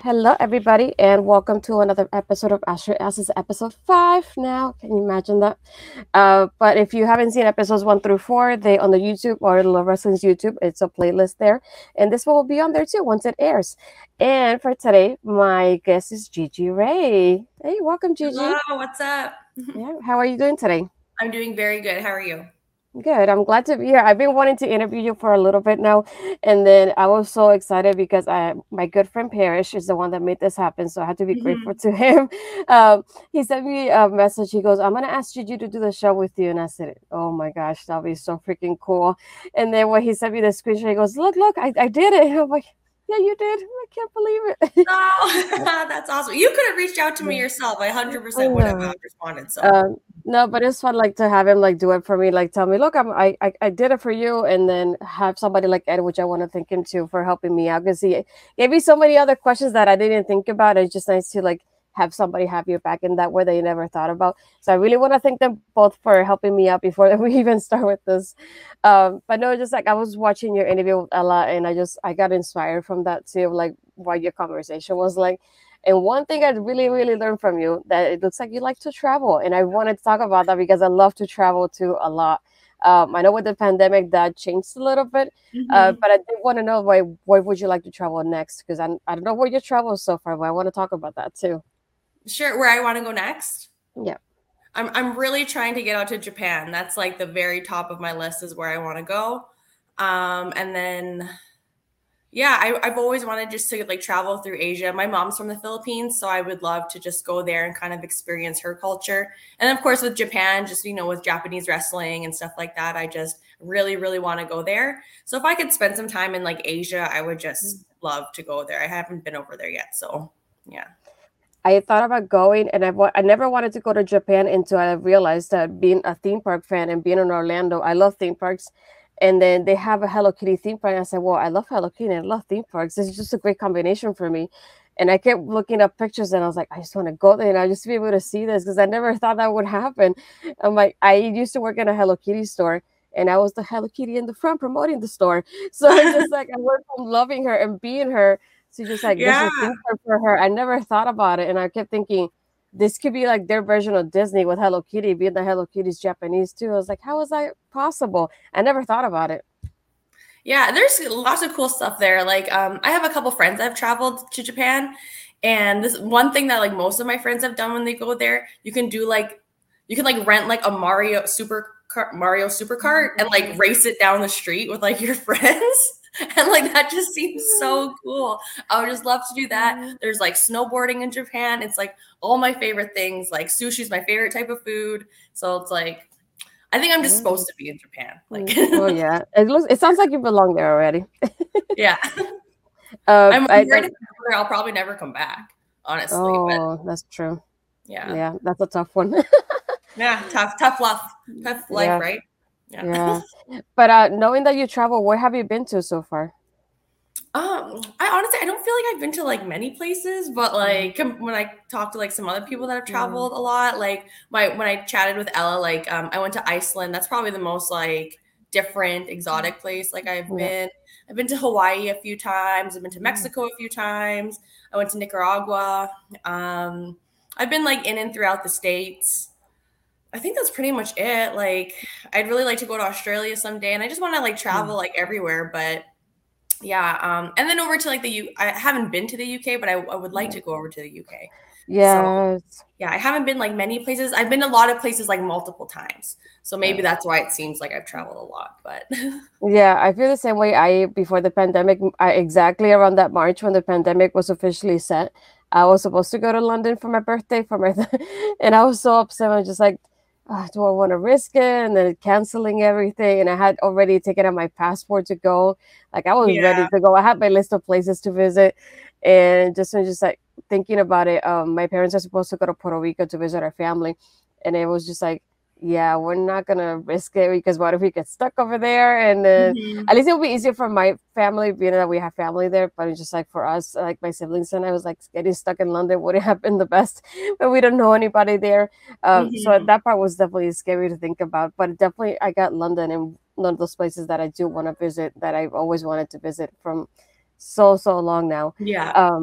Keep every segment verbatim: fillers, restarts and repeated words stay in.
Hello, everybody, and welcome to another episode of Astro S. This is episode five now. Can you imagine that? Uh, but if you haven't seen episodes one through four, they on the YouTube or Love Wrestling's YouTube, it's a playlist there, and this one will be on there too once it airs. And for today, my guest is Gigi Ray. Hey, welcome, Gigi. Hello, what's up? Yeah, how are you doing today? I'm doing very good. How are you? Good. I'm glad to be here. I've been wanting to interview you for a little bit now, and then I was so excited because I, my good friend Parrish is the one that made this happen, so I had to be grateful Mhm. to him. Um, he sent me a message. He goes, "I'm gonna ask Gigi to do the show with you," and I said, "Oh my gosh, that'll be so freaking cool." And then when he sent me the screenshot, he goes, "Look, look, I, I did it." And I'm like, "Yeah, you did. I can't believe it." Oh, that's awesome. You could have reached out to me Yeah. yourself. I I one hundred percent would have uh, know. responded. So, Um, no, but it's fun like to have him like do it for me, like tell me, look, I'm I I, I did it for you, and then have somebody like Ed, which I want to thank him too for helping me out because he gave me so many other questions that I didn't think about. It's just nice to like have somebody have your back in that way that you never thought about. So I really want to thank them both for helping me out before we even start with this. Um, but no, just like I was watching your interview with Ella, and I just I got inspired from that too, like what your conversation was like. And one thing I really, really learned from you that it looks like you like to travel, and I wanted to talk about that because I love to travel too a lot. Um, I know with the pandemic that changed a little bit, uh, hmm but I did want to know why where would you like to travel next? Because I I don't know where you travel so far, but I want to talk about that too. sure. Where I want to go next? Yeah. I'm I'm really trying to get out to Japan. That's like the very top of my list is where I want to go. Um, and then Yeah, I, I've always wanted just to like travel through Asia. My mom's from the Philippines, so I would love to just go there and kind of experience her culture. And of course, with Japan, just you know, with Japanese wrestling and stuff like that, I just really, really want to go there. So if I could spend some time in like Asia, I would just love to go there. I haven't been over there yet, so yeah. I thought about going, and I wa- I never wanted to go to Japan until I realized that being a theme park fan and being in Orlando, I love theme parks. And then they have a Hello Kitty theme park. And I said, "Well, I love Hello Kitty and I love theme parks. This is just a great combination for me." And I kept looking up pictures, and I was like, "I just want to go there, and I just to be able to see this because I never thought that would happen." I'm like, I used to work in a Hello Kitty store, and I was the Hello Kitty in the front promoting the store. So it's just like I went from loving her and being her so just like there's Yeah. a thing for, for her. I never thought about it, and I kept thinking this could be like their version of Disney with Hello Kitty, being the Hello Kitty's Japanese too. I was like, how is that possible? I never thought about it. Yeah, there's lots of cool stuff there. Like, um, I have a couple friends that have traveled to Japan, and this one thing that like most of my friends have done when they go there, you can do like you can like rent like a Mario super car, Mario supercart and like race it down the street with like your friends. And like that just seems so cool. I would just love to do that. There's like snowboarding in Japan. It's like all my favorite things. Like sushi's my favorite type of food. So it's like I think I'm just supposed to be in Japan. Like Oh yeah, it looks. It sounds like you belong there already. yeah. Uh, I'm I, worried if I go there, I'll probably never come back, honestly. But oh, that's true. yeah, Yeah, that's a tough one. yeah, tough, tough life, tough life, Yeah, right? Yeah. yeah. But uh, knowing that you travel, where have you been to so far? Um, I honestly, I don't feel like I've been to like many places, but like com- when I talk to like some other people that have Yeah. traveled a lot, like my when I chatted with Ella, like um, I went to Iceland. That's probably the most like different, exotic place. Like I've Yeah. been, I've been to Hawaii a few times. I've been to Yeah. Mexico a few times. I went to Nicaragua. Um, I've been like in and throughout the states. I think that's pretty much it. Like, I'd really like to go to Australia someday, and I just want to like travel like everywhere. But yeah, um, and then over to like the U. I haven't been to the U K, but I, I would like Yeah. to go over to the U K. So Yes. yeah, I haven't been like many places. I've been a lot of places like multiple times. So Yeah. maybe that's why it seems like I've traveled a lot. But Yeah, I feel the same way. I before the pandemic, I exactly around that March when the pandemic was officially set, I was supposed to go to London for my birthday for my, and I was so upset. I was just like, "Ah, do I want to risk it?" And then canceling everything, and I had already taken out my passport to go. Like I was ready yeah, to go. I had my list of places to visit, and just just like thinking about it. Um, my parents are supposed to go to Puerto Rico to visit our family, and it was just like yeah, we're not gonna risk it because what if we get stuck over there? And then hmm at least it'll be easier for my family, being that we have family there. But it's just like for us, like my siblings and I was like getting stuck in London wouldn't have been the best, but we don't know anybody there. Um, so hmm that part was definitely scary to think about. But definitely, I got London and one of those places that I do want to visit that I've always wanted to visit from so so long now. yeah. Um,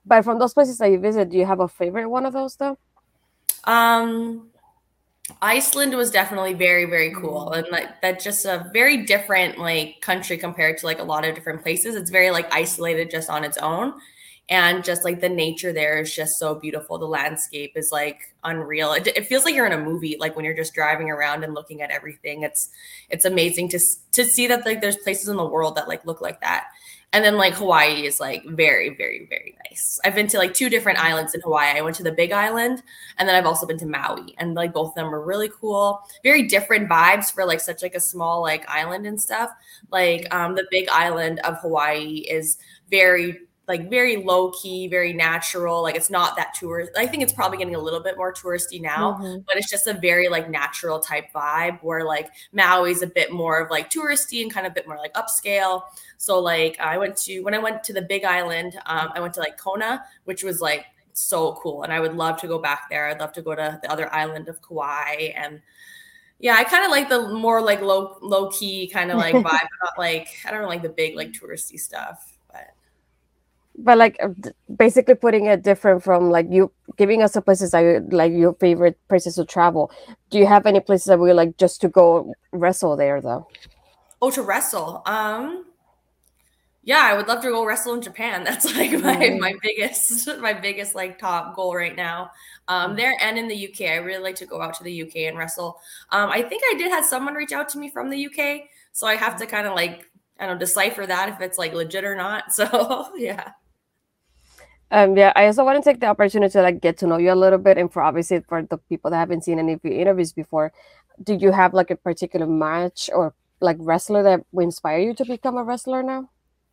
But from those places that you visit, do you have a favorite one of those though? Um, Iceland was definitely very, very cool. Mm. And like that's just a very different like country compared to like a lot of different places. It's very like isolated just on its own. And just like the nature there is just so beautiful. The landscape is like unreal. It, it feels like you're in a movie, like when you're just driving around and looking at everything. It's it's amazing to to see that like there's places in the world that like look like that. And then like Hawaii is like very, very, very nice. I've been to like two different islands in Hawaii. I went to the Big Island and then I've also been to Maui. And like both of them were really cool. Very different vibes for like such like a small like island and stuff. Like um the Big Island of Hawaii is very like very low key, very natural. Like it's not that tourist. I think it's probably getting a little bit more touristy now, Mm-hmm. but it's just a very like natural type vibe where like Maui's a bit more of like touristy and kind of a bit more like upscale. So like I went to when I went to the Big Island, um, I went to like Kona, which was like so cool, and I would love to go back there. I'd love to go to the other island of Kauai, and yeah, I kind of like the more like low low key kind of like vibe, not like I don't know like the big like touristy stuff. But But like uh, d- basically putting it different from like you giving us the places that you like your favorite places to travel. Do you have any places that we like just to go wrestle there though? oh, to wrestle, um, yeah, I would love to go wrestle in Japan. That's like my Mm. my biggest my biggest like top goal right now. Um, there and in the U K, I really like to go out to the U K and wrestle. Um, I think I did have someone reach out to me from the U K, so I have to kind of like I don't know decipher that if it's like legit or not. So yeah. Um, yeah, I also want to take the opportunity to like get to know you a little bit, and for obviously for the people that haven't seen any of your interviews before, do you have like a particular match or like wrestler that would inspire you to become a wrestler now?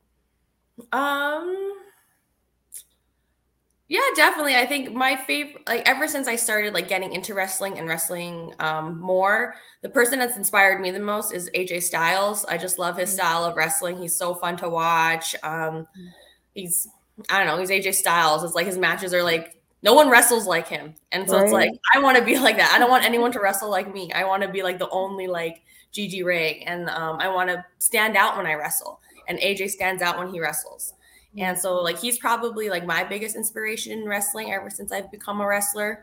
Um, yeah, definitely. I think my favorite, like ever since I started like getting into wrestling and wrestling um, more, the person that's inspired me the most is A J Styles. I just love his style of wrestling. He's so fun to watch. Um, he's, I don't know, he's A J Styles. It's like his matches are like, no one wrestles like him. And so it's like, Right. I want to be like that. I don't want anyone to wrestle like me. I want to be like the only like Gigi Ray. And um, I want to stand out when I wrestle. And A J stands out when he wrestles. And so like he's probably like my biggest inspiration in wrestling ever since I've become a wrestler.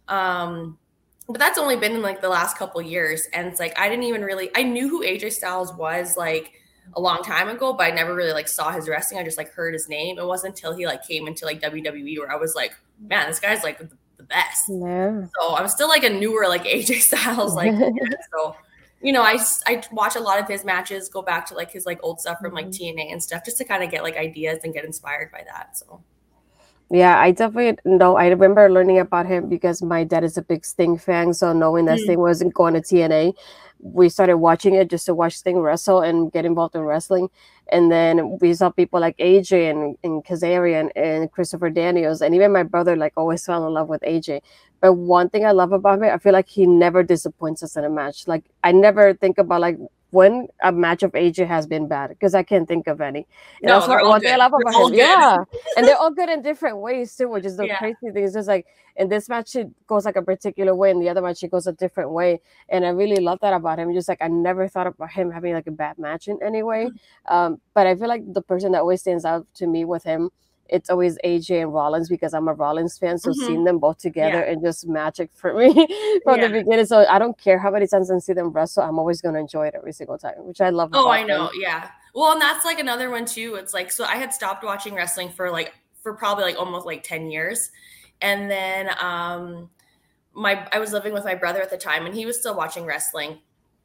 Um, but that's only been in like the last couple years. And it's like I didn't even really I knew who A J Styles was like a long time ago, but I never really like saw his wrestling. I just like heard his name. It wasn't until he like came into like W W E where I was like, man, this guy's like the, the best. Yeah. So I'm still like a newer like A J Styles like fan. So you know, I, I watch a lot of his matches, go back to like his like old stuff from like T N A and stuff just to kind of get like ideas and get inspired by that. So Yeah, I definitely know. I remember learning about him because my dad is a big Sting fan. So knowing that mm. Sting wasn't going to T N A, we started watching it just to watch Sting wrestle and get involved in wrestling. And then we saw people like A J and, and Kazarian and Christopher Daniels. And even my brother like always fell in love with A J. But one thing I love about him, I feel like he never disappoints us in a match. Like I never think about like when a match of A J has been bad because I can't think of any. And no, that's they're what all one good. thing I love They're about all him. good. Yeah. And they're all good in different ways too, which is the Yeah. crazy thing. It's just like in this match it goes like a particular way, and the other match it goes a different way. And I really love that about him. Just like I never thought about him having like a bad match in any way. Um, but I feel like the person that always stands out to me with him, it's always A J and Rollins because I'm a Rollins fan. So Mhm. seeing them both together Yeah. and just magic for me from Yeah. the beginning. So I don't care how many times I see them wrestle, I'm always gonna enjoy it every single time, which I love Oh, about I know. them. Yeah. Well, and that's like another one too. It's like so I had stopped watching wrestling for like for probably like almost like ten years. And then um my I was living with my brother at the time and he was still watching wrestling.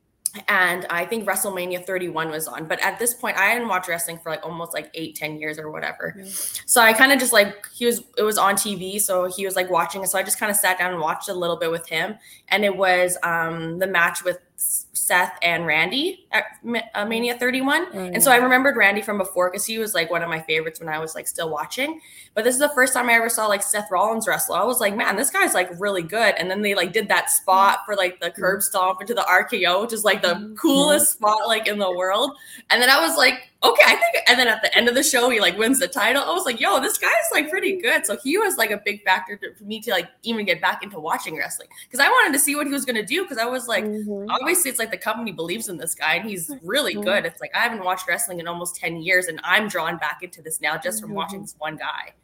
And I think WrestleMania thirty-one was on. But at this point, I hadn't watched wrestling for like almost like eight, ten years or whatever. Mm-hmm. So I kind of just like, he was, it was on T V. So he was like watching it. So I just kind of sat down and watched a little bit with him. And it was um, the match with Seth and Randy at uh, Mania thirty-one. Oh, yeah. And so I remembered Randy from before because he was like one of my favorites when I was like still watching. But this is the first time I ever saw like Seth Rollins wrestle. I was like, man, this guy's like really good. And then they like did that spot for like the curb stomp into the R K O, which is like the coolest spot like in the world. And then I was like, okay, I think. And then at the end of the show, he like wins the title. I was like, yo, this guy's like pretty good. So he was like a big factor to, for me to like even get back into watching wrestling because I wanted to see what he was going to do because I was like, mm-hmm. obviously it's like the company believes in this guy and he's really mm-hmm. good. It's like I haven't watched wrestling in almost ten years and I'm drawn back into this now just from mm-hmm. watching this one guy.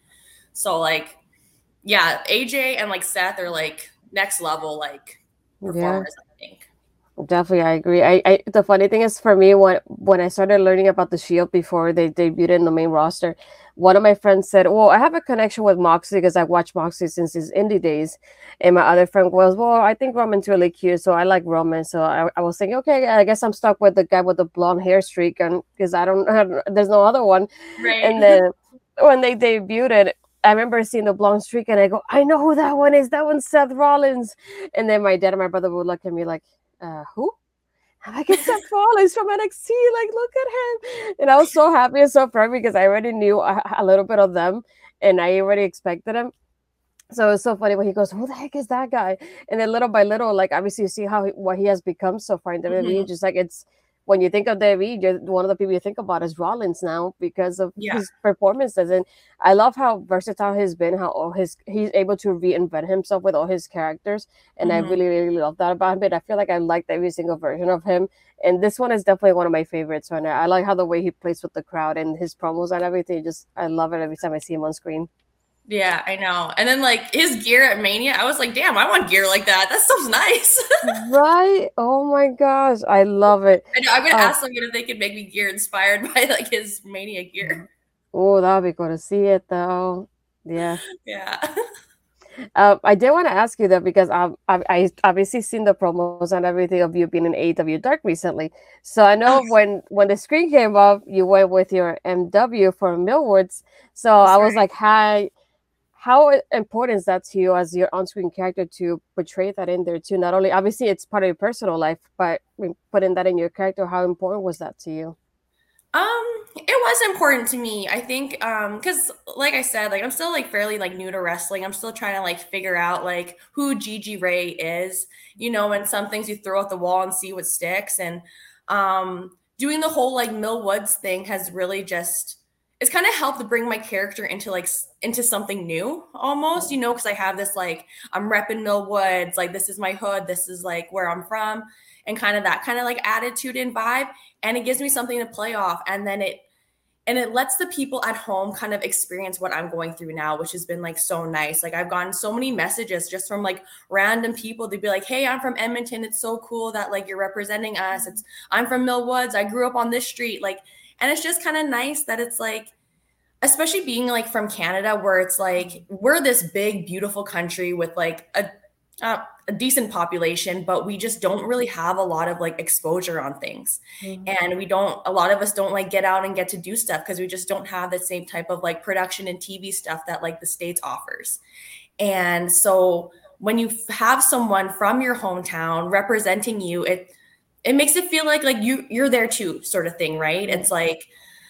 So like, yeah, A J and like Seth are like next level like Yeah. performers, I think. Definitely, I agree. I, I the funny thing is for me when when I started learning about the Shield before they debuted in the main roster, one of my friends said, "Well, I have a connection with Moxley because I watched Moxley since his indie days," and my other friend was, "Well, I think Roman's really cute, so I like Roman." So I, I was thinking, okay, I guess I'm stuck with the guy with the blonde hair streak, and because I don't, there's no other one. Right. And then when they debuted, I remember seeing the blonde streak, and I go, "I know who that one is. That one's Seth Rollins." And then my dad and my brother would look at me like, uh, "Who?" I'm like, it's Seth Rollins from N X T. Like, look at him. And I was so happy and so proud because I already knew a, a little bit of them and I already expected him. So it's so funny when he goes, who the heck is that guy? And then little by little, like, obviously you see how he, what he has become so far in W W E. Mm-hmm. Just like it's, when you think of W W E, one of the people you think about is Rollins now because of Yeah. his performances. And I love how versatile he's been, how all his he's able to reinvent himself with all his characters. And Mm-hmm. I really, really love that about him. And I feel like I liked every single version of him. And this one is definitely one of my favorites right now. I like how the way he plays with the crowd and his promos and everything. Just I love it every time I see him on screen. Yeah, I know. And then like his gear at Mania, I was like, damn, I want gear like that. That stuff's nice. Right? Oh my gosh, I love it. I know. I'm gonna Uh, ask them if they could make me gear inspired by like his Mania gear. oh, that would be cool to see it though. Yeah. Yeah. Um, I did want to ask you though because I've, I've I obviously seen the promos and everything of you being in A E W Dark recently. So I know when when the screen came up, you went with your M W for Millwoods. So That's I was right. like, hi. How important is that to you as your on-screen character to portray that in there too? Not only obviously it's part of your personal life, but putting that in your character, how important was that to you? Um, it was important to me. I think um because like I said, like I'm still like fairly like new to wrestling. I'm still trying to like figure out like who Gigi Ray is, you know, and some things you throw at the wall and see what sticks. And um doing the whole like Mill Woods thing has really just it's kind of helped to bring my character into like into something new almost, you know, because I have this like I'm repping Mill Woods, like this is my hood, this is like where I'm from, and kind of that kind of like attitude and vibe, and it gives me something to play off, and then it and it lets the people at home kind of experience what I'm going through now, which has been like so nice. Like I've gotten so many messages just from like random people. They'd be like, hey, I'm from Edmonton, it's so cool that like you're representing us. It's I'm from Mill Woods, I grew up on this street, like, and it's just kind of nice that it's like, especially being like from Canada, where it's like we're this big beautiful country with like a uh, a decent population, but we just don't really have a lot of like exposure on things. Mm-hmm. And we don't, a lot of us don't like get out and get to do stuff because we just don't have the same type of like production and T V stuff that like the States offers. And so when you have someone from your hometown representing you, it it makes it feel like like you you're there too, sort of thing, right? It's like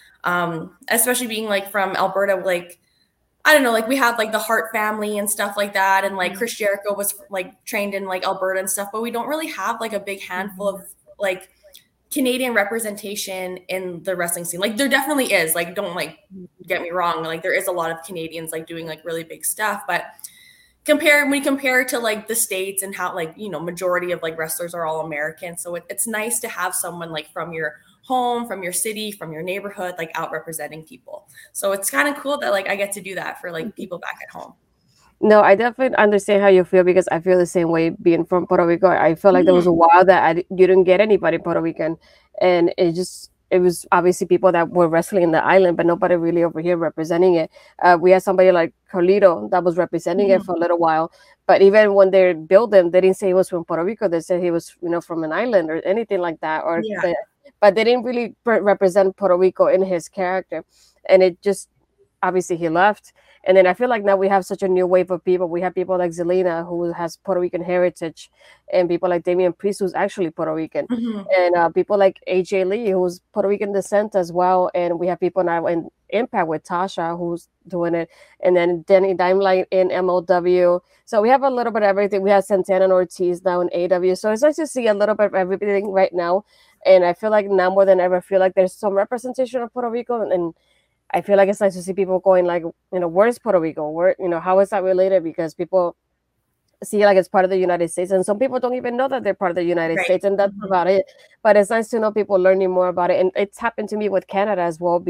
um especially being like from Alberta, like I don't know, like we have like the Hart family and stuff like that. And like Chris Jericho was like trained in like Alberta and stuff, but we don't really have like a big handful of like Canadian representation in the wrestling scene. Like there definitely is, like, don't like get me wrong. Like there is a lot of Canadians like doing like really big stuff, but compare when we compare to like the States and how like, you know, majority of like wrestlers are all American. So it, it's nice to have someone like from your home, from your city, from your neighborhood, like out representing people. So it's kind of cool that like I get to do that for like people back at home. No, I definitely understand how you feel because I feel the same way being from Puerto Rico. I feel like there was Mm-hmm. a while that I, you didn't get anybody Puerto Rican, and it just it was obviously people that were wrestling in the island, but nobody really over here representing it. Uh, we had somebody like Carlito that was representing Mm-hmm. it for a little while, but even when they built him, they didn't say he was from Puerto Rico. They said he was, you know, from an island or anything like that, or Yeah. the, but they didn't really represent Puerto Rico in his character, and it just obviously he left. And then I feel like now we have such a new wave of people. We have people like Zelina, who has Puerto Rican heritage, and people like Damian Priest, who's actually Puerto Rican, Mm-hmm. and uh, people like A J Lee, who's Puerto Rican descent as well. And we have people now in Impact with Tasha, who's doing it, and then Danny Dynamite in M L W. So we have a little bit of everything. We have Santana and Ortiz now in A E W. So it's nice to see a little bit of everything right now. And I feel like now more than ever, I feel like there's some representation of Puerto Rico, and, and I feel like it's nice to see people going like, you know, where's Puerto Rico? Where, you know, how is that related? Because people see like it's part of the United States, and some people don't even know that they're part of the United Right. States, and that's Mm-hmm. about it. But it's nice to know people learning more about it, and it's happened to me with Canada as well, being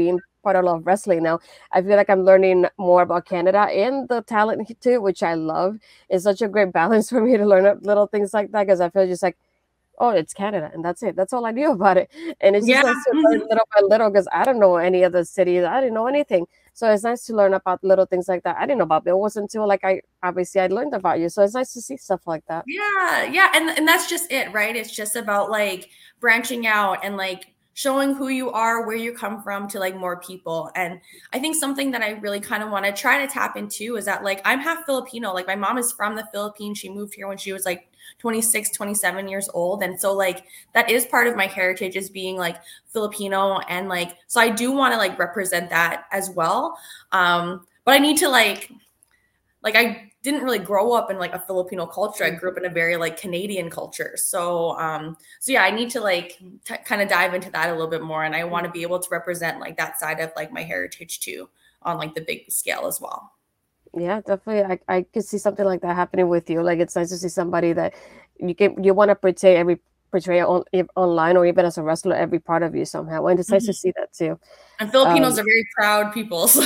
part of Love Wrestling now. I feel like I'm learning more about Canada and the talent too, which I love. It's such a great balance for me to learn little things like that because I feel just like, oh, it's Canada, and that's it. That's all I knew about it. And it's just Yeah. nice to learn Mhm. little by little because I don't know any other cities. I didn't know anything. So it's nice to learn about little things like that. I didn't know about Bill. It wasn't until like I obviously I learned about you. So it's nice to see stuff like that. Yeah, yeah, and and that's just it, right? It's just about like branching out and like showing who you are, where you come from to like more people. And I think something that I really kind of want to try to tap into is that like I'm half Filipino. Like my mom is from the Philippines. She moved here when she was like twenty-six, twenty-seven years old. And so like that is part of my heritage is being like Filipino and like so I do want to like represent that as well. Um but I need to like like I didn't really grow up in like a Filipino culture. I grew up in a very like Canadian culture. So um so yeah, I need to like t- kind of dive into that a little bit more and I want to be able to represent like that side of like my heritage too on like the big scale as well. Yeah, definitely. I, I could see something like that happening with you. Like it's nice to see somebody that you can you want to portray every portray on if online or even as a wrestler every part of you somehow. And it's nice to Mhm. see that too. And Filipinos Um, are very proud people. So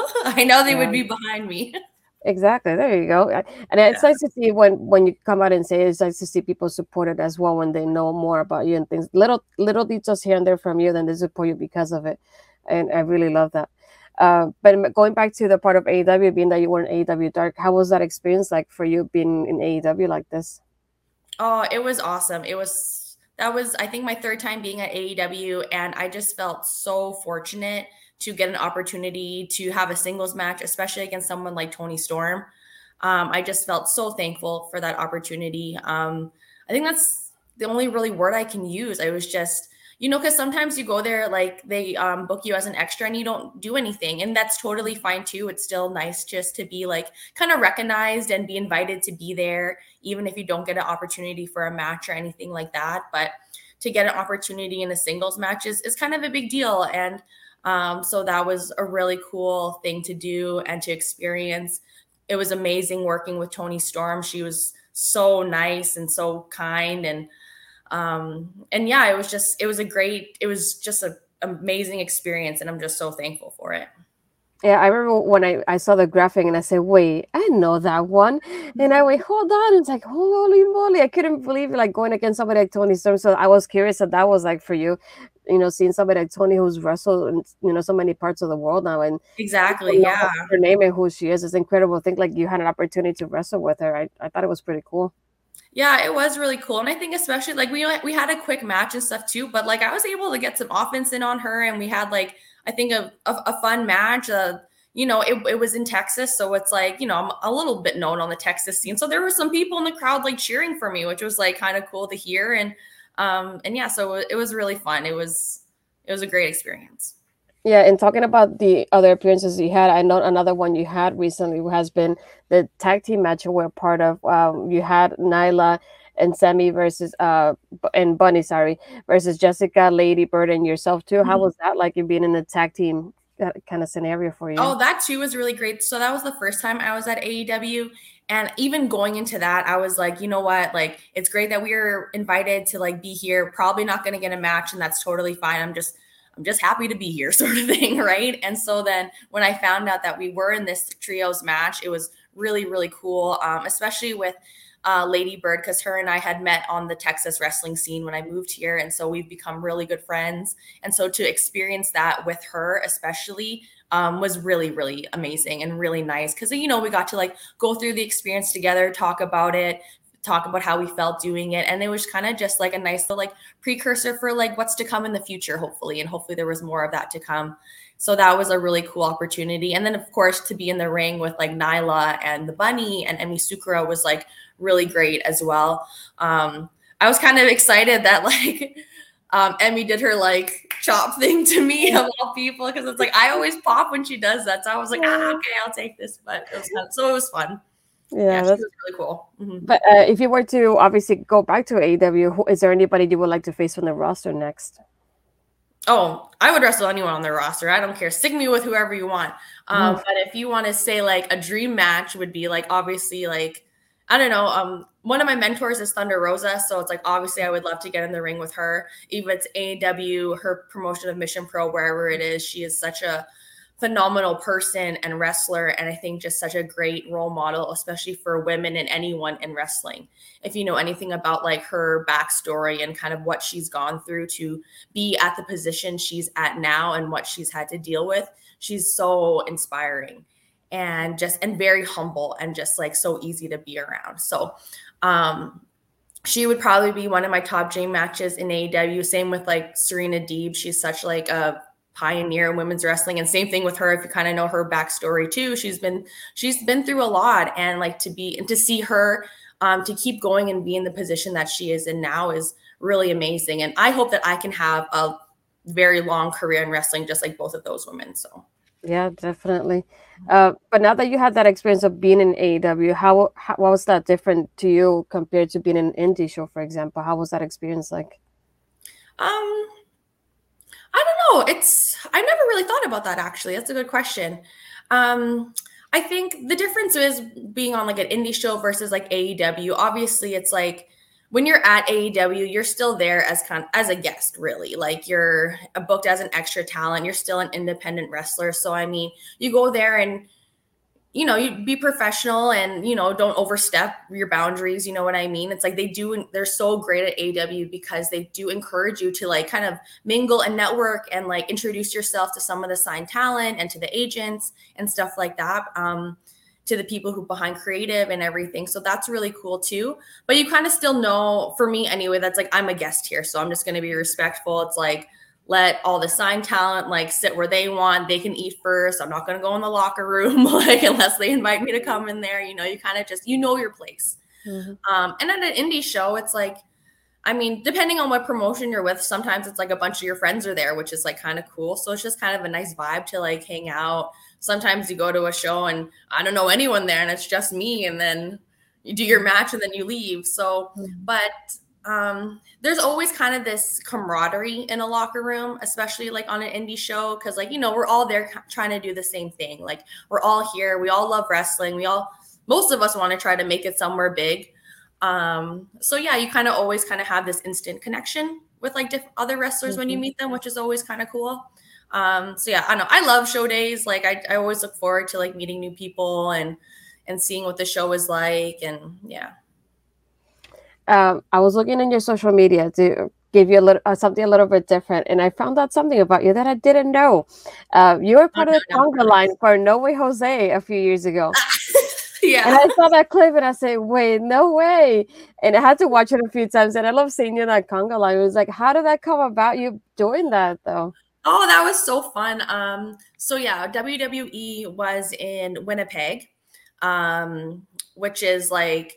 I know they yeah. would be behind me. Exactly. There you go. Uh, And it's Yeah. nice to see when when you come out and say it, it's nice to see people support it as well when they know more about you and things. Little little details here and there from you, then they support you because of it. And I really love that. Uh, but m- going back to the part of A E W, being that you were in A E W Dark, how was that experience like for you being in A E W like this? Oh, it was awesome. It was that was I think my third time being at A E W and I just felt so fortunate to get an opportunity to have a singles match, especially against someone like Tony Storm. Um, I just felt so thankful for that opportunity. Um, I think that's the only really word I can use. I was just, you know, because sometimes you go there, like they um, book you as an extra and you don't do anything. And that's totally fine too. It's still nice just to be like kind of recognized and be invited to be there, even if you don't get an opportunity for a match or anything like that. But to get an opportunity in a singles match is, is kind of a big deal. And um, so that was a really cool thing to do and to experience. It was amazing working with Tony Storm. She was so nice and so kind and um and yeah, it was just it was a great it was just an amazing experience and I'm just so thankful for it. Yeah, I remember when I, I saw the graphic and I said, wait, I know that one. And I went, hold on. It's like, holy moly. I couldn't believe it, like going against somebody like Tony Storm. So I was curious if that was like for you, you know, seeing somebody like Tony who's wrestled in, you know, so many parts of the world now and people Exactly, know yeah. her name and who she is. It's incredible. I think like you had an opportunity to wrestle with her. I, I thought it was pretty cool. Yeah, it was really cool. And I think especially like we we had a quick match and stuff too, but like I was able to get some offense in on her and we had like I think a a, a fun match. Uh, you know, it, it was in Texas, so it's like, you know, I'm a little bit known on the Texas scene. So there were some people in the crowd like cheering for me, which was like kind of cool to hear. And um and yeah, so it was really fun. It was it was a great experience. Yeah, and talking about the other appearances you had, I know another one you had recently has been the tag team match you were part of. Um, you had Nyla and Sammy versus uh Bu- and Bunny, sorry, versus Jessica, Lady Bird, and yourself too. How was that like you being in a tag team that kind of scenario for you? Oh, that too was really great. So that was the first time I was at A E W. And even going into that, I was like, you know what? Like, it's great that we were invited to like be here. Probably not going to get a match, and that's totally fine. I'm just, I'm just happy to be here, sort of thing, right? And so then when I found out that we were in this trios match, it was really, really cool, um, especially with uh, Lady Bird, because her and I had met on the Texas wrestling scene when I moved here, and so we've become really good friends. And so to experience that with her, especially um, was really, really amazing and really nice because, you know, we got to like go through the experience together, talk about it, talk about how we felt doing it. And it was kind of just like a nice little like precursor for like what's to come in the future, hopefully. And hopefully there was more of that to come. So that was a really cool opportunity. And then, of course, to be in the ring with like Nyla and the Bunny and Emi Sakura was like really great as well. Um, I was kind of excited that like um, Emmy did her like chop thing to me of all people because it's like I always pop when she does that. So I was like, ah, okay, I'll take this. But it was fun. So it was fun. Yeah, Yeah, she that's. was really cool. Mhm. But uh, if you were to obviously go back to A E W, who, is there anybody you would like to face from the roster next? Oh, I would wrestle anyone on their roster. I don't care. Stick me with whoever you want. Um, but if you want to say like a dream match would be like obviously like I don't know. Um, one of my mentors is Thunder Rosa, so it's like obviously I would love to get in the ring with her. Even if it's A E W, her promotion of Mission Pro, wherever it is, she is such a phenomenal person and wrestler, and I think just such a great role model, especially for women and anyone in wrestling. If you know anything about like her backstory and kind of what she's gone through to be at the position she's at now and what she's had to deal with, she's so inspiring and just and very humble and just like so easy to be around. So um she would probably be one of my top dream matches in A E W. Same with like Serena Deeb. She's such like a pioneer in women's wrestling, and same thing with her. If you kind of know her backstory too, she's been she's been through a lot, and like to be and to see her um, to keep going and be in the position that she is in now is really amazing. And I hope that I can have a very long career in wrestling, just like both of those women. So. Yeah, definitely. Uh, but now that you had that experience of being in A E W, how, how what was that different to you compared to being in an indie show, for example? How was that experience like? Um, I don't know. It's I never really thought about that actually. That's a good question. Um, I think the difference is being on like an indie show versus like A E W. Obviously, it's like when you're at A E W, you're still there as kind of, as a guest, really. Like you're booked as an extra talent. You're still an independent wrestler. So I mean, you go there and you know, you be professional and, you know, don't overstep your boundaries. You know what I mean? It's like they do, they're so great at A E W because they do encourage you to like kind of mingle and network and like introduce yourself to some of the signed talent and to the agents and stuff like that. Um, to the people who behind creative and everything. So that's really cool too. But you kind of still know, for me anyway, that's like, I'm a guest here. So I'm just going to be respectful. It's like, let all the signed talent like sit where they want. They can eat first. I'm not going to go in the locker room like unless they invite me to come in there. You know, you kind of just, you know, your place. Mm-hmm. Um, and at an indie show, it's like, I mean, depending on what promotion you're with, sometimes it's like a bunch of your friends are there, which is like kind of cool. So it's just kind of a nice vibe to like hang out. Sometimes you go to a show and I don't know anyone there and it's just me, and then you do your match and then you leave. So, mm-hmm. but um, there's always kind of this camaraderie in a locker room, especially like on an indie show. Cause like, you know, we're all there trying to do the same thing. Like we're all here. We all love wrestling. We all, most of us want to try to make it somewhere big. Um, so yeah, you kind of always kind of have this instant connection with like diff- other wrestlers mm-hmm. when you meet them, which is always kind of cool. Um, so yeah, I know I love show days. Like I, I always look forward to like meeting new people and, and seeing what the show is like. And yeah. Um, I was looking in your social media to give you a little uh, something a little bit different, and I found out something about you that I didn't know. Uh, you were part oh, of the no, conga no. line for No Way Jose a few years ago. Yeah, and I saw that clip and I said, "Wait, no way!" And I had to watch it a few times. And I love seeing you in that conga line. It was like, how did that come about? You doing that though? Oh, that was so fun. Um, so yeah, W W E was in Winnipeg, um, which is like.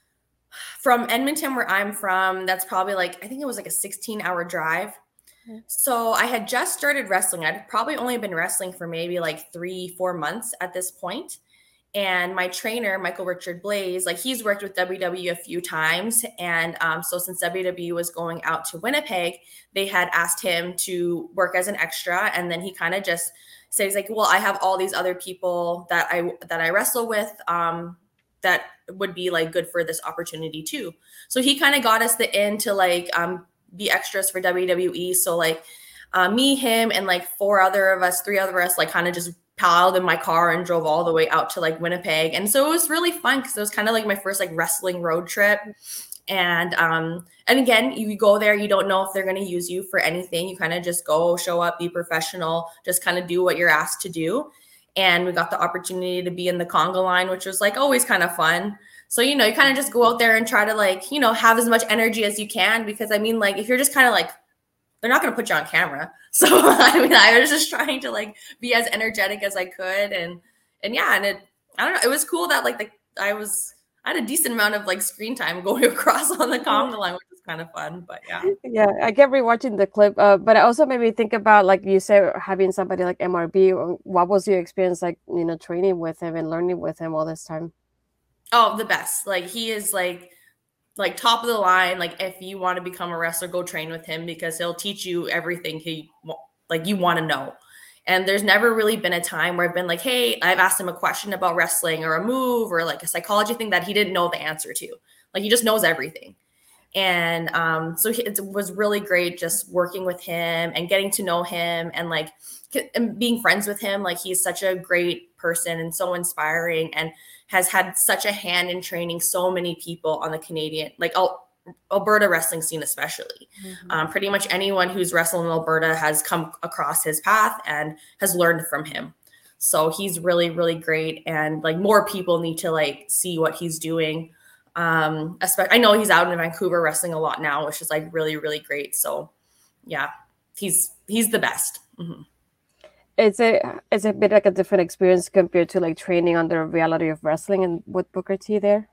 From Edmonton, where I'm from, that's probably like, I think it was like a sixteen hour drive. Mm-hmm. So I had just started wrestling. I'd probably only been wrestling for maybe like three, four months at this point. And my trainer, Michael Richard Blaze, like he's worked with W W E a few times. And um, so since W W E was going out to Winnipeg, they had asked him to work as an extra. And then he kind of just said, he's like, well, I have all these other people that I, that I wrestle with, um, that would be like good for this opportunity too. So he kind of got us the in to like um, be extras for W W E. So like uh, me, him, and like four other of us, three other of us, like kind of just piled in my car and drove all the way out to like Winnipeg. And so it was really fun because it was kind of like my first like wrestling road trip. And um, and again, you go there, you don't know if they're going to use you for anything. You kind of just go, show up, be professional, just kind of do what you're asked to do. And we got the opportunity to be in the conga line, which was like always kind of fun. So, you know, you kind of just go out there and try to like, you know, have as much energy as you can, because I mean, like, if you're just kind of like, they're not going to put you on camera. So, I mean, I was just trying to like be as energetic as I could. And, and yeah, and it, I don't know, it was cool that like the, I was, I had a decent amount of like screen time going across on the conga line, which was kind of fun, but yeah. Yeah, I kept rewatching the clip, uh, but it also made me think about, like you said, having somebody like M R B. What was your experience like, you know, training with him and learning with him all this time? Oh, the best. Like he is like, like top of the line. Like if you want to become a wrestler, go train with him because he'll teach you everything he like you want to know. And there's never really been a time where I've been like, hey, I've asked him a question about wrestling or a move or like a psychology thing that he didn't know the answer to. Like he just knows everything. And um, so it was really great just working with him and getting to know him and like and being friends with him. Like he's such a great person and so inspiring and has had such a hand in training so many people on the Canadian, like Alberta wrestling scene, especially. Mm-hmm. Um, pretty much anyone who's wrestled in Alberta has come across his path and has learned from him. So he's really, really great. And like more people need to like see what he's doing. Um, especially, I know he's out in Vancouver wrestling a lot now, which is like really, really great. So yeah, he's, he's the best. Mm-hmm. It's a, it's a bit like a different experience compared to like training under Reality of Wrestling and with Booker T there.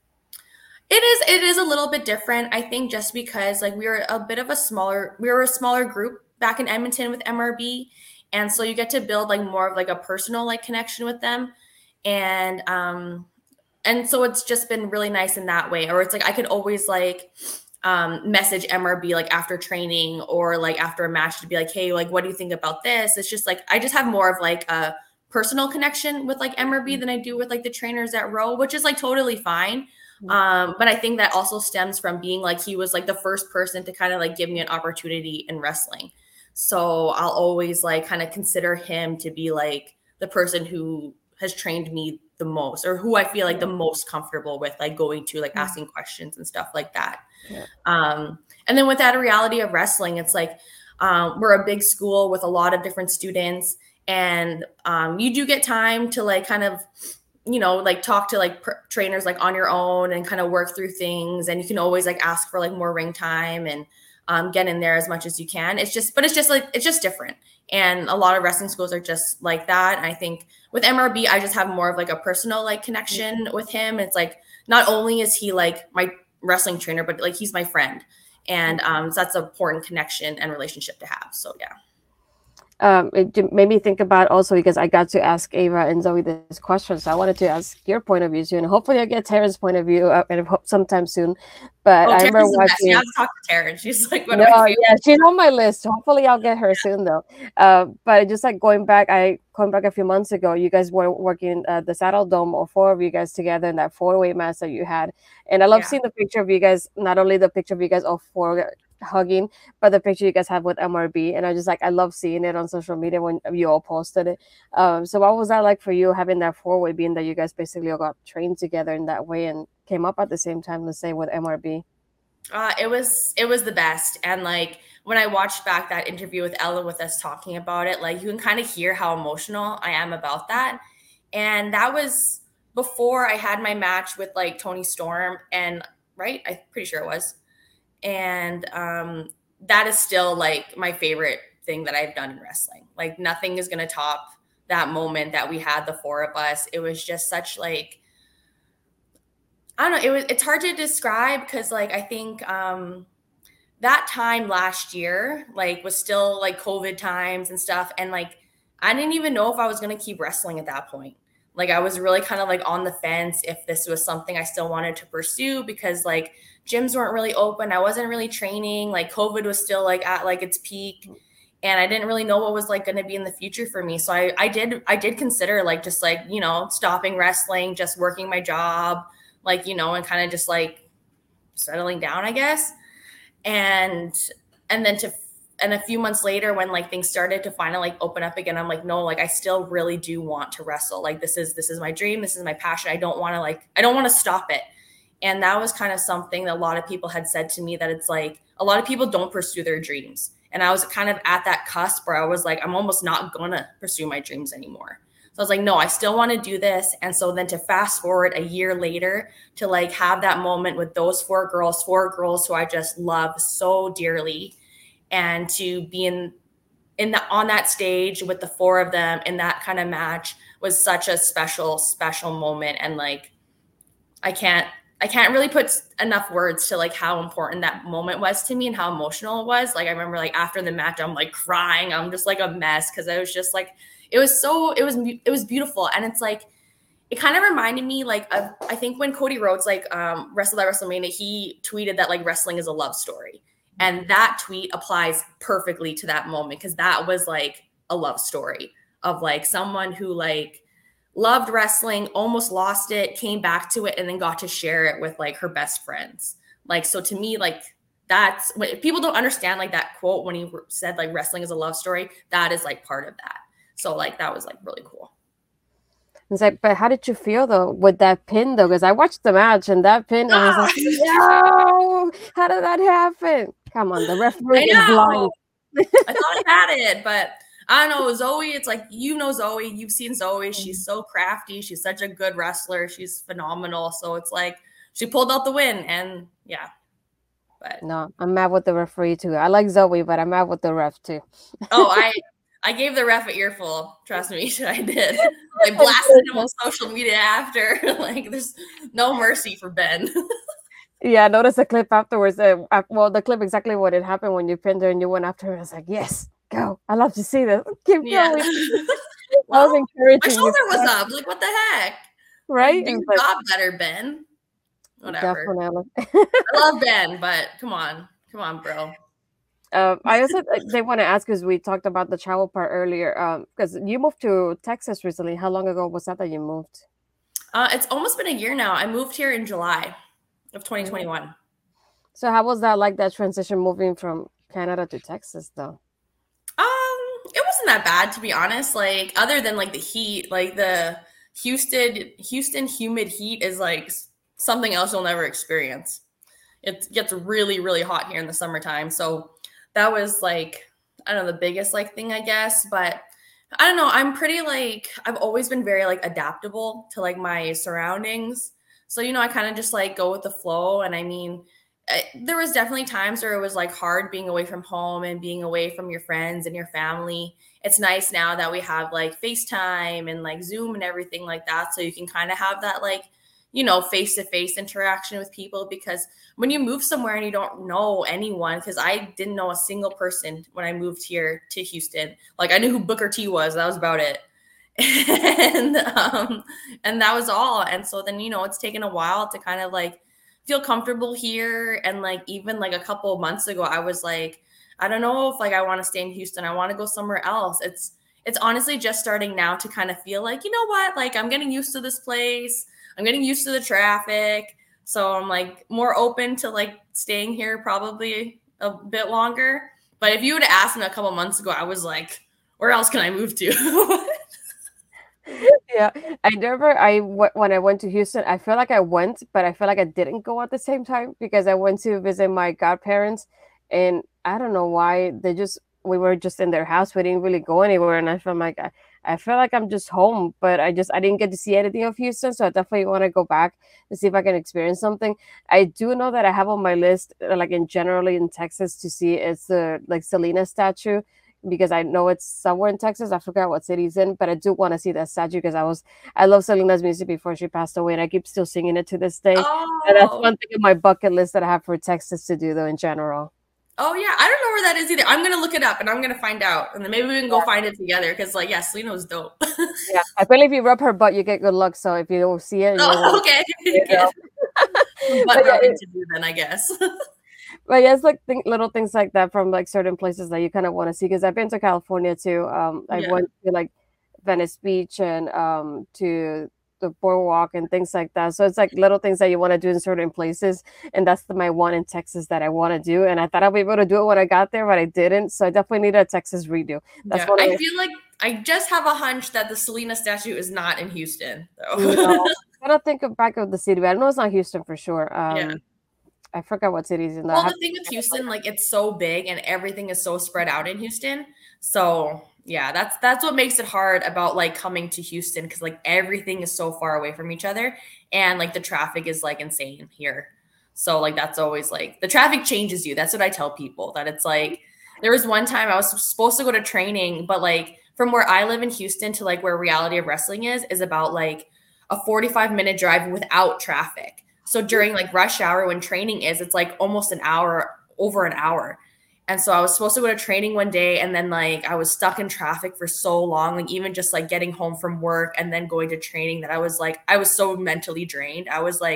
It is, it is a little bit different. I think just because like we were a bit of a smaller, we were a smaller group back in Edmonton with M R B. And so you get to build like more of like a personal like connection with them. And, um, And so it's just been really nice in that way. Or it's like I could always like um, message M R B like after training or like after a match to be like, hey, like, what do you think about this? It's just like I just have more of like a personal connection with like M R B than I do with like the trainers at Row, which is like totally fine. Um, but I think that also stems from being like he was like the first person to kind of like give me an opportunity in wrestling. So I'll always like kind of consider him to be like the person who has trained me the most or who I feel like the most comfortable with, like going to like asking questions and stuff like that. Yeah. Um, and then with that Reality of Wrestling, it's like um, we're a big school with a lot of different students and um, you do get time to like kind of, you know, like talk to like pr- trainers like on your own and kind of work through things. And you can always like ask for like more ring time and um, get in there as much as you can. It's just, but it's just like, it's just different. And a lot of wrestling schools are just like that. And I think with M R B, I just have more of like a personal like connection with him. It's like, not only is he like my wrestling trainer, but like he's my friend. And um, so that's an important connection and relationship to have. So yeah. Um, it made me think about also because I got to ask Ava and Zoe this question, so I wanted to ask your point of view soon. Hopefully, I get Taryn's point of view uh, and hope sometime soon. But oh, I remember watching. You have to talk to Taryn. She's like, what no, yeah, she's on my list. Hopefully, I'll get her soon though. Uh, but just like going back, I going back a few months ago, you guys were working at the Saddle Dome, all four of you guys together in that four-way match that you had, and I love yeah. seeing the picture of you guys. Not only the picture of you guys all four hugging, but the picture you guys have with M R B, and I just like I love seeing it on social media when you all posted it. Um, so what was that like for you having that four way, being that you guys basically all got trained together in that way and came up at the same time, let's say with M R B? Uh, it was it was the best, and like when I watched back that interview with Ella with us talking about it, like you can kind of hear how emotional I am about that, and that was before I had my match with like Toni Storm, and right, I'm pretty sure it was. And um, that is still like my favorite thing that I've done in wrestling. Like nothing is going to top that moment that we had the four of us. It was just such like, I don't know. It was, it's hard to describe because like, I think um, that time last year, like was still like COVID times and stuff. And like, I didn't even know if I was going to keep wrestling at that point. Like I was really kind of like on the fence if this was something I still wanted to pursue because like gyms weren't really open. I wasn't really training. Like COVID was still like at like its peak and I didn't really know what was like going to be in the future for me. So I, I did, I did consider like, just like, you know, stopping wrestling, just working my job, like, you know, and kind of just like settling down, I guess. And, and then to, and a few months later when like things started to finally like open up again, I'm like, no, like I still really do want to wrestle. Like this is, this is my dream. This is my passion. I don't want to like, I don't want to stop it. And that was kind of something that a lot of people had said to me that it's like, a lot of people don't pursue their dreams. And I was kind of at that cusp where I was like, I'm almost not going to pursue my dreams anymore. So I was like, no, I still want to do this. And so then to fast forward a year later to like have that moment with those four girls, four girls who I just love so dearly. And to be in, in the, on that stage with the four of them in that kind of match was such a special, special moment. And like, I can't, I can't really put enough words to like how important that moment was to me and how emotional it was. Like, I remember like after the match, I'm like crying. I'm just like a mess. Cause I was just like, it was so, it was, it was beautiful. And it's like, it kind of reminded me like, of, I think when Cody Rhodes like um, wrestled at WrestleMania, he tweeted that like wrestling is a love story. And that tweet applies perfectly to that moment. Cause that was like a love story of like someone who like loved wrestling, almost lost it, came back to it, and then got to share it with like her best friends. Like, so to me, like that's what people don't understand, like that quote when he said like wrestling is a love story, that is like part of that. So like that was like really cool. It's like, but how did you feel though with that pin though? Because I watched the match and that pin, I was like, no, how did that happen? Come on, the referee is blind. I thought I had it, but I don't know. Zoe, it's like, you know, Zoe, you've seen Zoe. She's so crafty. She's such a good wrestler. She's phenomenal. So it's like she pulled out the win, and yeah. But no, I'm mad with the referee too. I like Zoe, but I'm mad with the ref too. oh, I I gave the ref an earful. Trust me, I did. I blasted him on social media after. Like, there's no mercy for Ben. Yeah, I noticed the clip afterwards. Uh, well, the clip exactly what had happened when you pinned her and you went after her. I was like, yes, go. I love to see this. Keep yeah. going. Well, I was encouraging. My shoulder was up. Like, what the heck? Right? Do your like, job better, Ben. Whatever. Definitely. I love Ben, but come on. Come on, bro. Um, I also they want to ask, because we talked about the travel part earlier. Because um, you moved to Texas recently. How long ago was that that you moved? Uh, it's almost been a year now. I moved here in July of twenty twenty-one. So how was that, like that transition moving from Canada to Texas, though? Um, it wasn't that bad, to be honest. Like, other than like the heat, like the Houston, Houston humid heat is like something else you'll never experience. It gets really, really hot here in the summertime. So that was like, I don't know, the biggest like thing, I guess. But I don't know. I'm pretty like, I've always been very like adaptable to like my surroundings. So, you know, I kind of just like go with the flow. And I mean, I, there was definitely times where it was like hard being away from home and being away from your friends and your family. It's nice now that we have like FaceTime and like Zoom and everything like that. So you can kind of have that like, you know, face-to-face interaction with people, because when you move somewhere and you don't know anyone, because I didn't know a single person when I moved here to Houston. Like, I knew who Booker T was. That was about it. and um, and that was all. And so then, you know, it's taken a while to kind of like feel comfortable here. And like, even like a couple of months ago, I was like, I don't know if like I want to stay in Houston. I want to go somewhere else. It's it's honestly just starting now to kind of feel like, you know what, like I'm getting used to this place. I'm getting used to the traffic. So I'm like more open to like staying here probably a bit longer. But if you would have asked me a couple months ago, I was like, where else can I move to? Yeah, I never, I, when I went to Houston, I feel like I went, but I feel like I didn't go at the same time, because I went to visit my godparents, and I don't know why, they just, we were just in their house. We didn't really go anywhere. And I felt like, I, I feel like I'm just home, but I just, I didn't get to see anything of Houston. So I definitely want to go back to see if I can experience something. I do know that I have on my list, like in generally in Texas, to see it's the like Selena statue, because I know it's somewhere in Texas. I forgot what city it's in, but I do want to see that statue, because I was, I love Selena's music before she passed away, and I keep still singing it to this day. Oh. And that's one thing on my bucket list that I have for Texas to do, though, in general. Oh, yeah. I don't know where that is either. I'm going to look it up and I'm going to find out. And then maybe we can go yeah. find it together, because, like, yeah, Selena was dope. Yeah. I feel if you rub her butt, you get good luck. So if you don't see it, oh, okay. You know. Butt yeah, rubbing to do then, I guess. But yeah, it's like th- little things like that from like certain places that you kind of want to see. Because I've been to California too. Um, I yeah. went to like Venice Beach and um, to the boardwalk and things like that. So it's like little things that you want to do in certain places. And that's the, my one in Texas that I want to do. And I thought I'd be able to do it when I got there, but I didn't. So I definitely need a Texas redo. That's yeah, what I, I feel like I just have a hunch that the Selena statue is not in Houston. So. No, I don't think of back of the city, but I know it's not Houston for sure. Um, yeah. I forgot what cities in that. Well, the thing with Houston, like it's so big and everything is so spread out in Houston. So yeah, that's that's what makes it hard about like coming to Houston, because like everything is so far away from each other, and like the traffic is like insane here. So like that's always like the traffic changes you. That's what I tell people, that it's like there was one time I was supposed to go to training, but like from where I live in Houston to like where Reality of Wrestling is is about like a forty-five minute drive without traffic. So during like rush hour when training is, it's like almost an hour, over an hour. And so I was supposed to go to training one day, and then like I was stuck in traffic for so long, like even just like getting home from work and then going to training, that I was like, I was so mentally drained. I was like,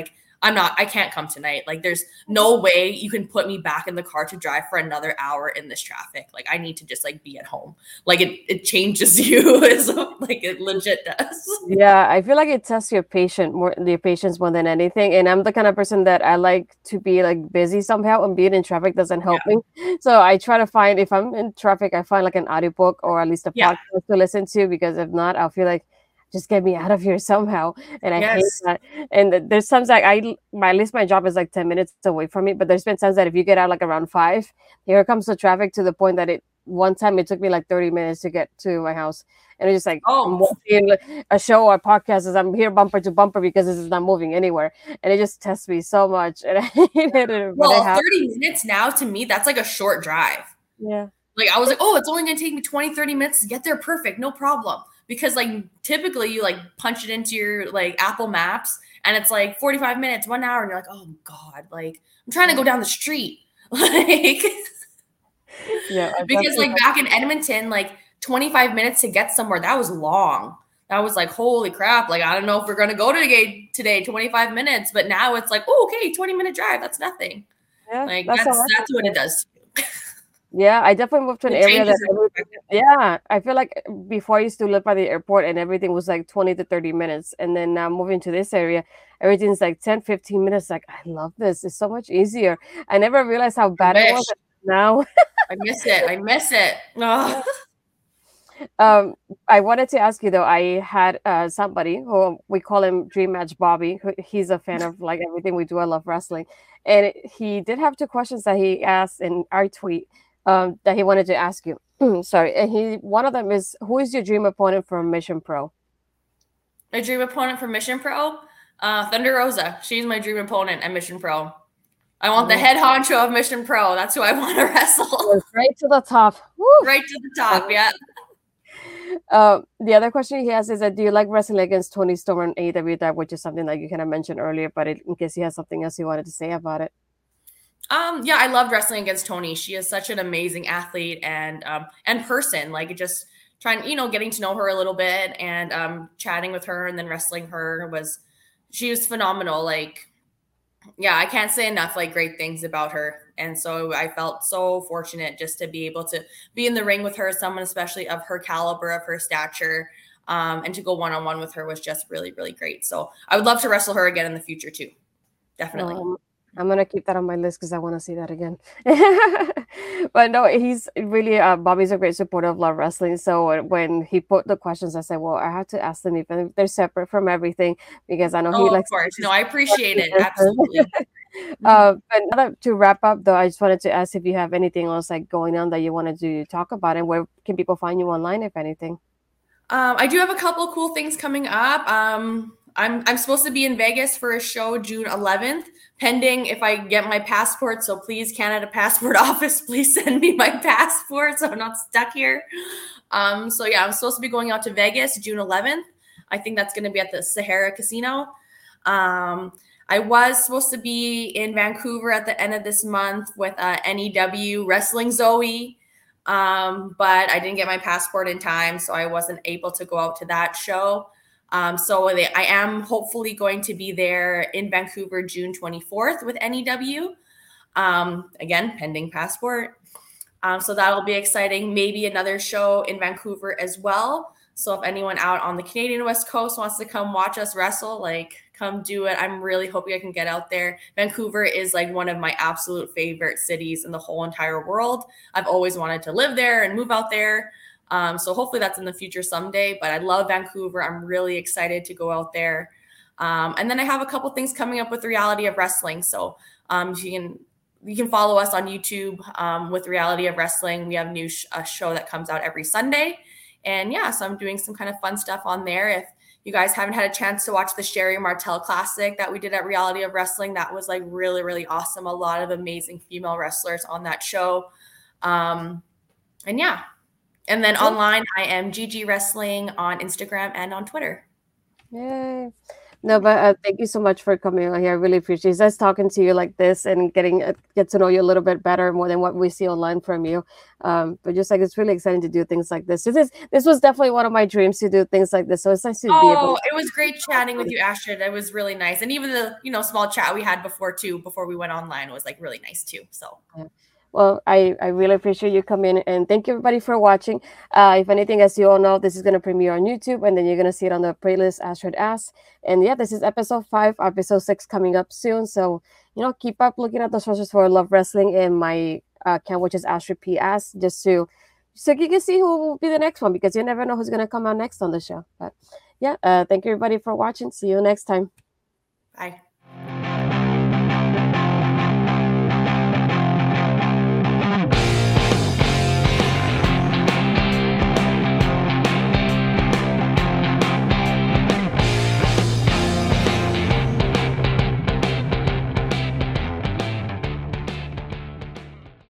I'm not, I can't come tonight. Like there's no way you can put me back in the car to drive for another hour in this traffic. Like I need to just like be at home. Like it, it changes you. Like it legit does. Yeah, I feel like it tests your patient more your patience more than anything. And I'm the kind of person that I like to be like busy somehow, and being in traffic doesn't help Yeah. me. So I try to find, if I'm in traffic, I find like an audiobook or at least a Yeah. podcast to listen to, because if not, I'll feel like just get me out of here somehow. And I Yes. hate that. And there's times like I my at least my job is like ten minutes away from me, but there's been times that if you get out like around five, here comes the traffic to the point that it one time it took me like thirty minutes to get to my house. And it's just like I'm Oh, watching a show or podcast as I'm here bumper to bumper because this is not moving anywhere. And it just tests me so much. And I hated it. But I well, have, thirty minutes now to me, that's like a short drive. yeah. Like I was like, oh, it's only going to take me twenty, thirty minutes to get there. Perfect. No problem. Because like typically you like punch it into your like Apple Maps and it's like forty-five minutes, one hour. And you're like, oh God, like I'm trying to go down the street. Like, Yeah. I because definitely like back in Edmonton, like twenty-five minutes to get somewhere, that was long. That was like, holy crap. Like, I don't know if we're going to go to the gate today, twenty-five minutes, but now it's like, oh, okay, twenty minute drive. That's nothing. Yeah, Like that's that's, how I that's feel. what it does. Yeah, I definitely moved to an It area changes that your every- perspective. yeah, I feel like before I used to live by the airport and everything was like twenty to thirty minutes. And then now moving to this area, everything's like ten, fifteen minutes. Like, I love this. It's so much easier. I never realized how bad it was. wish. Now, I miss it. I miss it. Ugh. um, I wanted to ask you though, I had uh, somebody who we call him Dream Match Bobby, who he's a fan of like everything we do. I love wrestling. And it, he did have two questions that he asked in our tweet um, that he wanted to ask you. Sorry. And he one of them is, who is your dream opponent for Mission Pro? My dream opponent for Mission Pro, uh, Thunder Rosa. She's my dream opponent at Mission Pro. I want the head honcho of Mission Pro. That's who I want to wrestle. Right to the top. Woo! Right to the top, yeah. Uh, the other question he has is that, do you like wrestling against Tony Storm on A E W Dark, which is something like you kind of mentioned earlier, but it, in case he has something else he wanted to say about it. Um, yeah, I loved wrestling against Tony. She is such an amazing athlete and um and person. Like just trying, you know, getting to know her a little bit and um chatting with her and then wrestling her was she was phenomenal. Like, yeah, I can't say enough like great things about her. And so I felt so fortunate just to be able to be in the ring with her, someone especially of her caliber, of her stature, um, and to go one-on-one with her was just really, really great. So I would love to wrestle her again in the future too. Definitely. Um, I'm gonna keep that on my list because I want to see that again. But no, he's really uh, Bobby's a great supporter of Love Wrestling. So when he put the questions, I said, "Well, I have to ask them if they're separate from everything because I know Oh, he likes." of course. No, I appreciate it. Absolutely. Uh, but now that, to wrap up, though, I just wanted to ask if you have anything else like going on that you wanted to talk about, and where can people find you online, if anything? Um, I do have a couple cool things coming up. Um, I'm I'm supposed to be in Vegas for a show June eleventh, pending if I get my passport. So please, Canada Passport Office, please send me my passport so I'm not stuck here. Um, so yeah, I'm supposed to be going out to Vegas June eleventh. I think that's going to be at the Sahara Casino. Um, I was supposed to be in Vancouver at the end of this month with uh, N E W Wrestling Zoe. Um, but I didn't get my passport in time, so I wasn't able to go out to that show. Um, so they, I am hopefully going to be there in Vancouver June twenty-fourth with N E W. Um, again, pending passport. Um, so that'll be exciting. Maybe another show in Vancouver as well. So if anyone out on the Canadian West Coast wants to come watch us wrestle, like come do it. I'm really hoping I can get out there. Vancouver is like one of my absolute favorite cities in the whole entire world. I've always wanted to live there and move out there. Um, so hopefully that's in the future someday, but I love Vancouver. I'm really excited to go out there. Um, and then I have a couple things coming up with the Reality of Wrestling. So um, you can you can follow us on YouTube um, with Reality of Wrestling. We have a new sh- a show that comes out every Sunday. And yeah, so I'm doing some kind of fun stuff on there. If you guys haven't had a chance to watch the Sherry Martel Classic that we did at Reality of Wrestling, that was like really, really awesome. A lot of amazing female wrestlers on that show. Um, and yeah. And then online, I am G G Wrestling on Instagram and on Twitter. Yay. No, but uh, thank you so much for coming on here. I really appreciate it. It's nice talking to you like this and getting uh, get to know you a little bit better more than what we see online from you. Um, but just like it's really exciting to do things like this. This is this was definitely one of my dreams to do things like this. So it's nice to be able Oh, to. it was great chatting with you, Astrid. It was really nice. And even the, you know, small chat we had before too, before we went online was like really nice too. So Yeah. Well, I, I really appreciate you coming and thank you everybody for watching. Uh, if anything, as you all know, this is going to premiere on YouTube and then you're going to see it on the playlist Astrid Asks. And yeah, this is episode five, episode six coming up soon. So, you know, keep up looking at the sources for Love Wrestling and my uh, account, which is Astrid P Asks, just to so you can see who will be the next one because you never know who's going to come out next on the show. But yeah, uh, thank you everybody for watching. See you next time. bye.